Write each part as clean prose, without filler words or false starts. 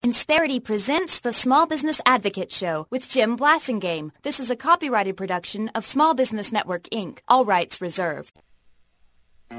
Insperity presents the Small Business Advocate Show with Jim Blasingame. This is a copyrighted production of Small Business Network, Inc. All rights reserved. As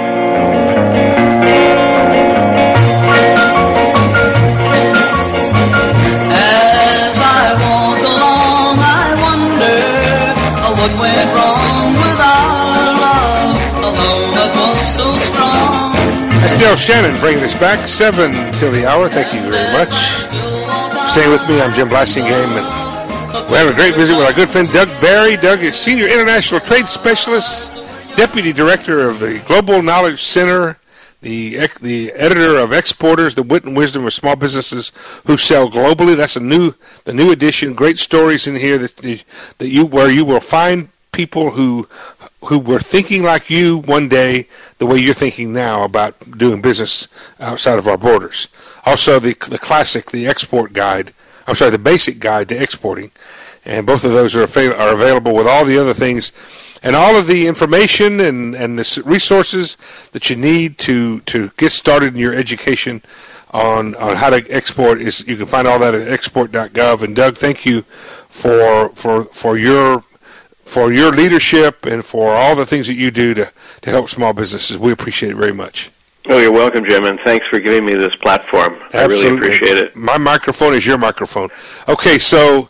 I walk along, I wonder what went wrong with our love, although it was so strong. That's Dale Shannon bringing us back 7 till the hour. Thank you very much. Staying with me, I'm Jim Blasingame, and we're having a great visit with our good friend Doug Barry. Doug is Senior International Trade Specialist, Deputy Director of the Global Knowledge Center, the editor of Exporters, the Wit and Wisdom of Small Businesses Who Sell Globally. That's the new edition. Great stories in here where you will find people who were thinking like you one day, the way you're thinking now about doing business outside of our borders. Also, the classic, the basic guide to exporting, and both of those are available with all the other things and all of the information and the resources that you need to get started in your education on how to export. You can find all that at export.gov. And Doug, thank you for your leadership and for all the things that you do to help small businesses. We appreciate it very much. Oh, you're welcome, Jim, and thanks for giving me this platform. Absolutely. I really appreciate it. My microphone is your microphone. Okay, so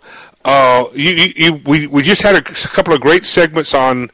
we just had a couple of great segments on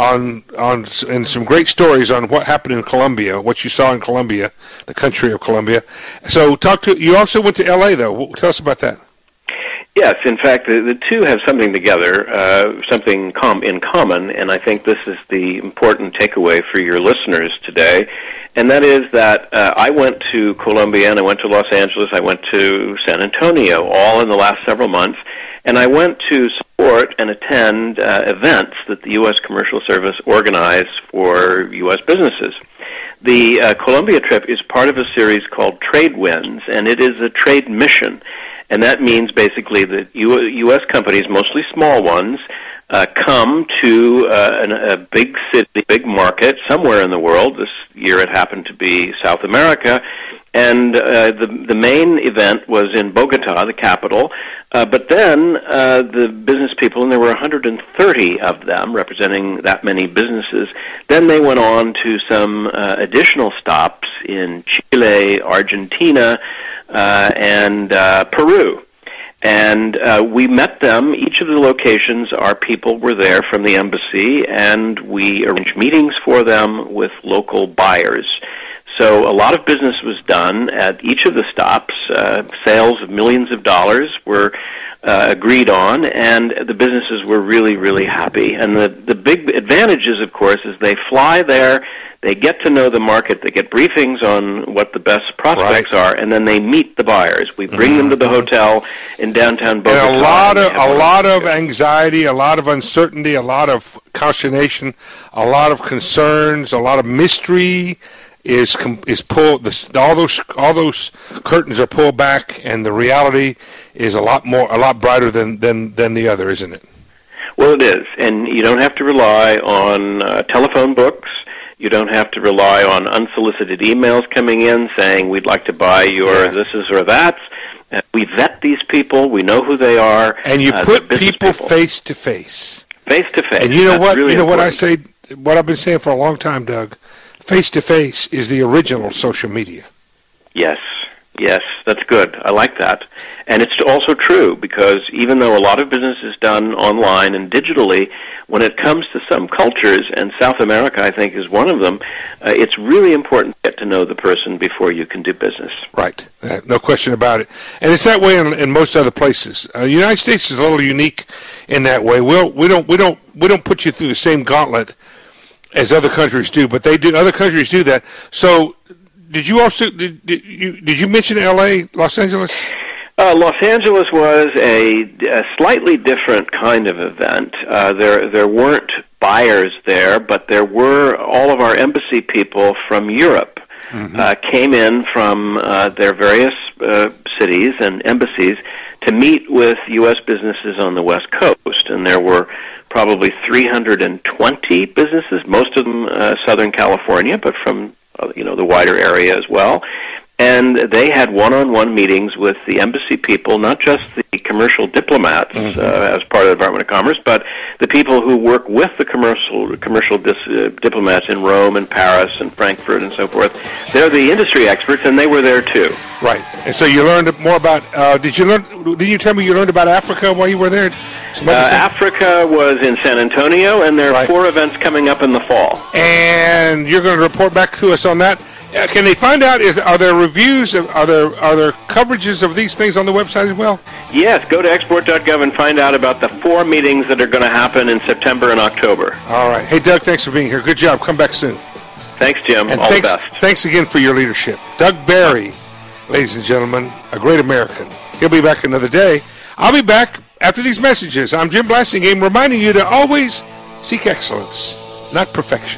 and some great stories on what happened in Colombia, what you saw in Colombia, the country of Colombia. So you also went to L.A., though. Tell us about that. Yes, in fact, the two have something together, something in common, and I think this is the important takeaway for your listeners today, and that is that I went to Colombia, and I went to Los Angeles, I went to San Antonio, all in the last several months, and I went to support and attend events that the U.S. Commercial Service organized for U.S. businesses. The Colombia trip is part of a series called Trade Winds, and it is a trade mission. And that means basically that U.S. companies, mostly small ones, come to a big city, big market somewhere in the world. This year it happened to be South America. And the main event was in Bogota, the capital. But then the business people, and there were 130 of them representing that many businesses, then they went on to some additional stops in Chile, Argentina, and Peru. And we met them. Each of the locations, our people were there from the embassy, and we arranged meetings for them with local buyers. So a lot of business was done at each of the stops. Sales of millions of dollars were agreed on, and the businesses were really, really happy. And the big advantages, of course, is they fly there, they get to know the market, they get briefings on what the best prospects are, and then they meet the buyers. We bring them to the hotel in downtown Bogota. And a lot of anxiety, a lot of uncertainty, a lot of consternation, a lot of concerns, a lot of mystery is pulled. All those curtains are pulled back, and the reality is a lot brighter than the other, isn't it? Well, it is, and you don't have to rely on telephone books. You don't have to rely on unsolicited emails coming in saying we'd like to buy your thises or that's. We vet these people. We know who they are. And you put people face to face. Face to face. And you know what? Really what I say. What I've been saying for a long time, Doug. Face to face is the original social media. Yes, that's good. I like that. And it's also true because even though a lot of business is done online and digitally, when it comes to some cultures, and South America I think is one of them, it's really important to get to know the person before you can do business. Right. No question about it. And it's that way in most other places. The United States is a little unique in that way. We don't put you through the same gauntlet as other countries do, but they do. Other countries do that. So, did you mention L.A., Los Angeles? Los Angeles was a slightly different kind of event. There weren't buyers there, but there were all of our embassy people from Europe came in from their various cities and embassies to meet with U.S. businesses on the West Coast, and there were probably 320 businesses, most of them Southern California, but from the wider area as well. And they had one-on-one meetings with the embassy people, not just the commercial diplomats as part of the Department of Commerce, but the people who work with the commercial diplomats in Rome and Paris and Frankfurt and so forth. They're the industry experts, and they were there too. Right. And so you learned more about. Did you tell me you learned about Africa while you were there? Africa was in San Antonio, and there are 4 events coming up in the fall. And you're going to report back to us on that. Can they find out? Are there reviews? Are there coverages of these things on the website as well? Yes, go to export.gov and find out about the 4 meetings that are going to happen in September and October. All right. Hey, Doug, thanks for being here. Good job. Come back soon. Thanks, Jim. And all the best. Thanks again for your leadership. Doug Barry, ladies and gentlemen, a great American. He'll be back another day. I'll be back after these messages. I'm Jim Blasingame, reminding you to always seek excellence, not perfection.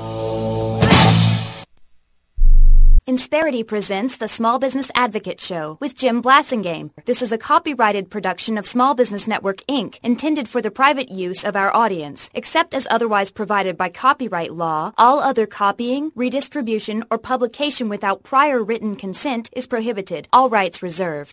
Insperity presents the Small Business Advocate Show with Jim Blasingame. This is a copyrighted production of Small Business Network, Inc., intended for the private use of our audience. Except as otherwise provided by copyright law, all other copying, redistribution, or publication without prior written consent is prohibited. All rights reserved.